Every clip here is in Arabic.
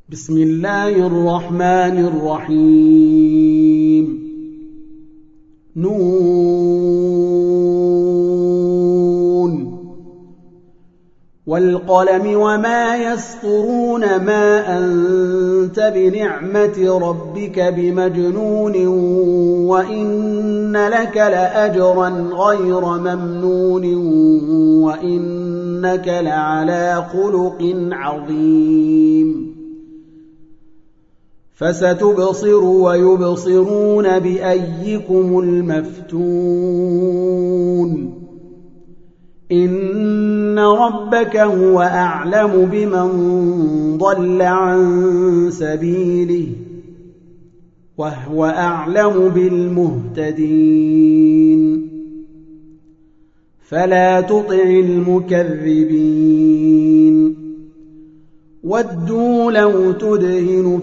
بسم الله الرحمن الرحيم نون والقلم وما يسطرون ما أنت بنعمة ربك بمجنون وإن لك لأجرا غير ممنون وإنك لعلى خلق عظيم فستبصر ويبصرون بأيكم المفتون إن ربك هو أعلم بمن ضل عن سبيله وهو أعلم بالمهتدين فلا تطع المكذبين ودوا لو تدهن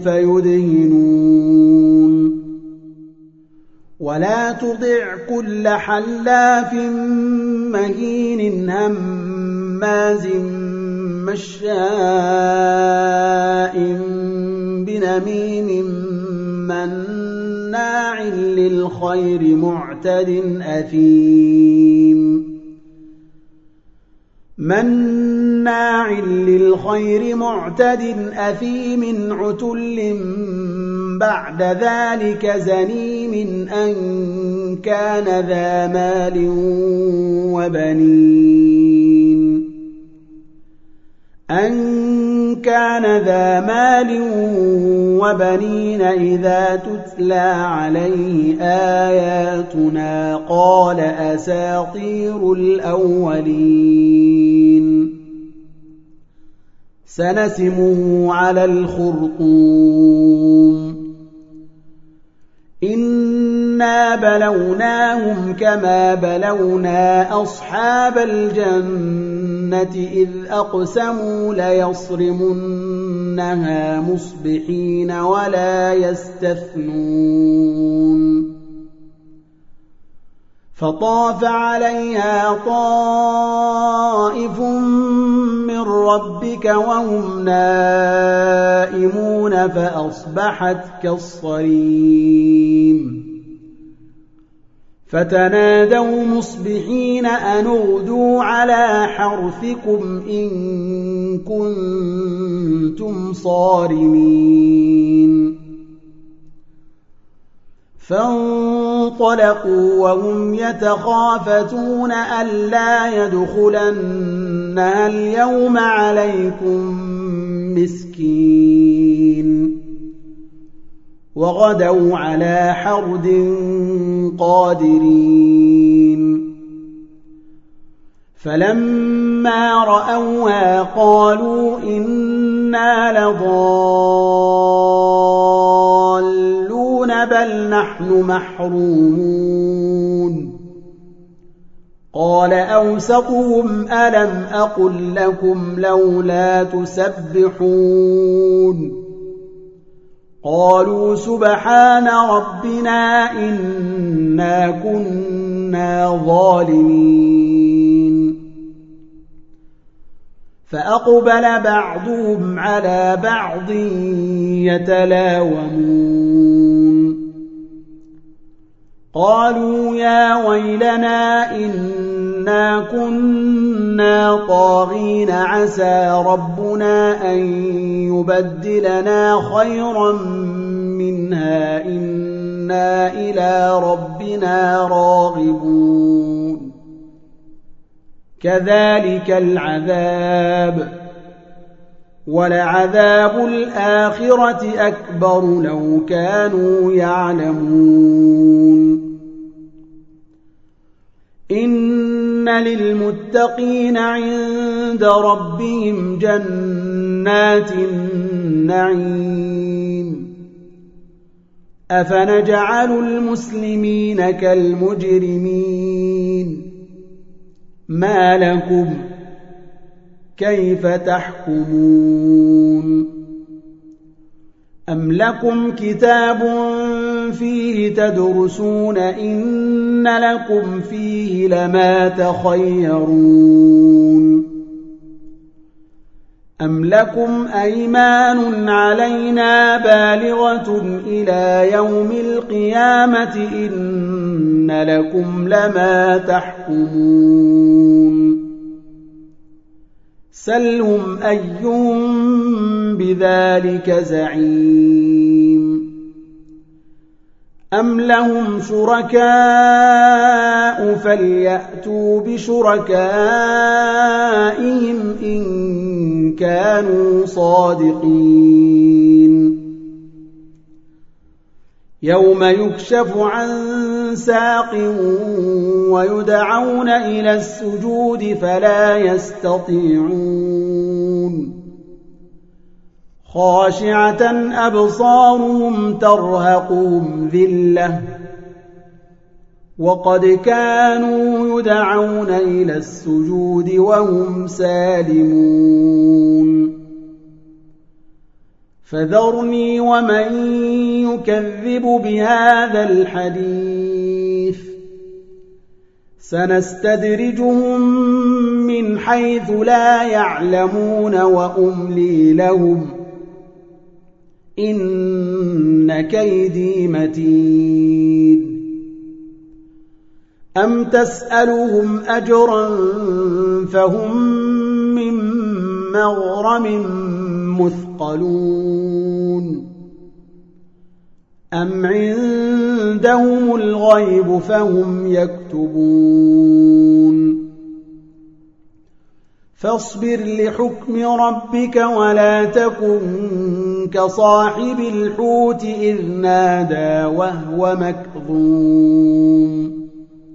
فيدهنون ولا تطع كل حلاف مهين هماز مشاء بنميم مناع للخير معتد أثيم عتل بعد ذلك زنيم أن كان ذا مال وبنين إذا تتلى عليه آياتنا قال أساطير الأولين سنسمه على الخرطوم إنا بلوناهم كما بلونا أصحاب الجنة إذ أقسموا ليصرمنها مصبحين ولا يستثنون فطاف عليها طائف من ربك وهم نائمون فأصبحت كالصريم فتنادوا مصبحين أن اغدوا على حرثكم إن كنتم صارمين فانطلقوا وهم يتخافتون ألا يدخلنها اليوم عليكم مسكين وغدوا على حرد قادرين فلما رأوها قالوا إنا لضالون بل نحن محرومون قال أوسطهم ألم أقل لكم لولا تسبحون قالوا سبحان ربنا إنا كنا ظالمين فأقبل بعضهم على بعض يتلاومون قالوا يا ويلنا إنا كنا طاغين عسى ربنا أن يبدلنا خيرا منها إنا إلى ربنا راغبون كذلك العذاب ولعذاب الآخرة أكبر لو كانوا يعلمون إن للمتقين عند ربهم جنات النعيم أفنجعل المسلمين كالمجرمين ما لكم كيف تحكمون أم لكم كتاب فيه تدرسون إن لكم فيه لما تخيرون أم لكم أيمان علينا بالغة إلى يوم القيامة إن لكم لما تحكمون سلهم أيهم بذلك زعيم أم لهم شركاء فليأتوا بشركائهم إن كانوا صادقين يوم يكشف عن ساق ويدعون إلى السجود فلا يستطيعون خاشعة أبصارهم ترهقهم ذلة وقد كانوا يدعون إلى السجود وهم سالمون فذرني ومن يكذب بهذا الحديث سنستدرجهم من حيث لا يعلمون وأملي لهم إن كيدي متين أم تسألهم أجرا فهم من مغرم مثقلون أم عندهم الغيب فهم يكتبون فاصبر لحكم ربك ولا تكن كصاحب الحوت إذ نادى وهو مكظوم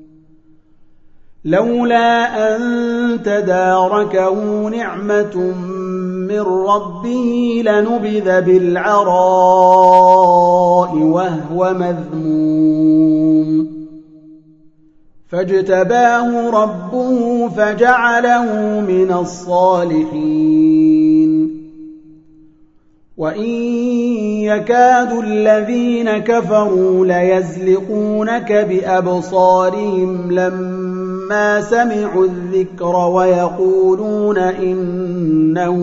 لولا أن تداركه نعمة من ربه لنبذ بالعراء وهو مذموم فاجتباه ربه فجعله من الصالحين وإن يكاد الذين كفروا ليزلقونك بأبصارهم لما سمعوا الذكر ويقولون إنه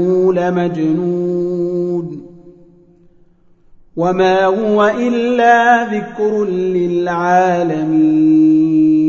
لمجنون وما هو إلا ذكر للعالمين